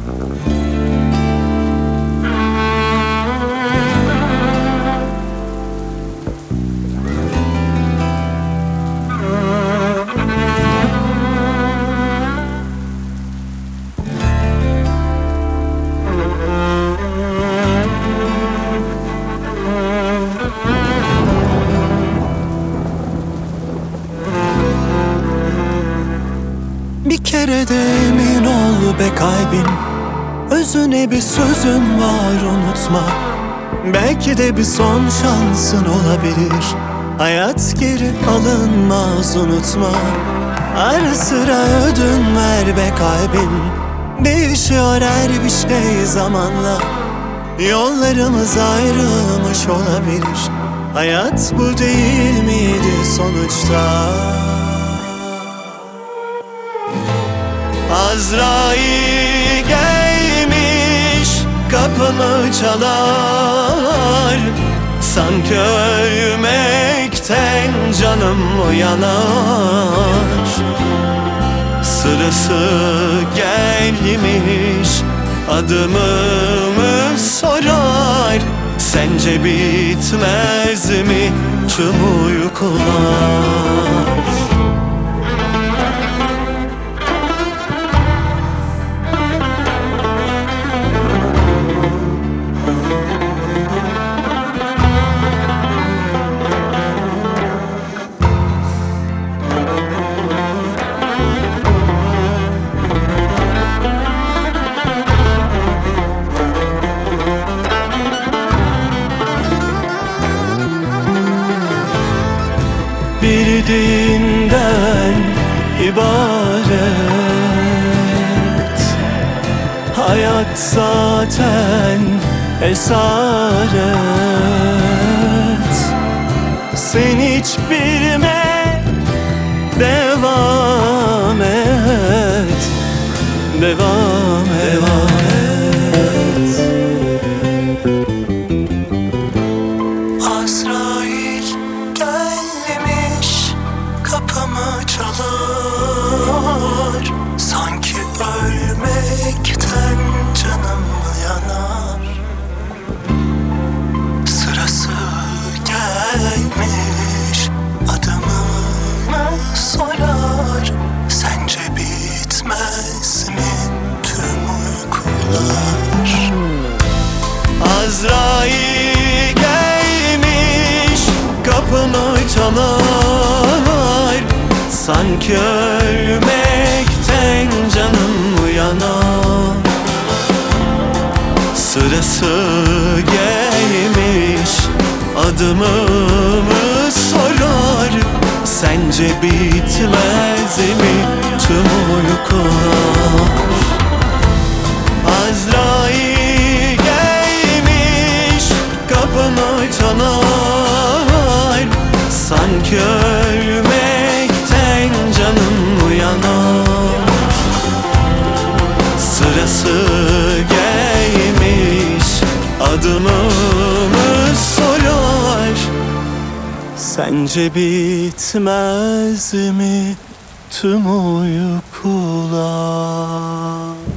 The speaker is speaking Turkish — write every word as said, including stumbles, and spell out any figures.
Bir kere de emin ol be kalbim, özüne bir sözüm var, unutma. Belki de bir son şansın olabilir. Hayat geri alınmaz, unutma. Ara sıra ödün ver be kalbim. Değişiyor her bir şey zamanla. Yollarımız ayrılmış olabilir. Hayat bu değil miydi sonuçta? Azrail gelmiş, kapımı çalar. Sanki ölmekten canım uyanar. Sırası gelmiş, adımımı sorar. Sence bitmez mi tüm uykular? Bir dinden ibaret, hayat zaten esaret. Sen hiç bilme, devam et, devam et, devam et. Azrail gelmiş, kapımı çalar. Sanki ölmekten canım yanar. Sırası gelmiş, adımımı sorar. Sence bitmez mi tüm uykular? Azrail gelmiş, kapımı çalar. Sanki ölmekten canım uyanar. Sırası gelmiş, adımımı sorar. Sence bitmez mi tüm uykular? Azrail gelmiş, kapımı çalar. Sanki ölmekten canım uyanar. Sırası gelmiş, adımımı sorar. Sence bitmez mi tüm uykular?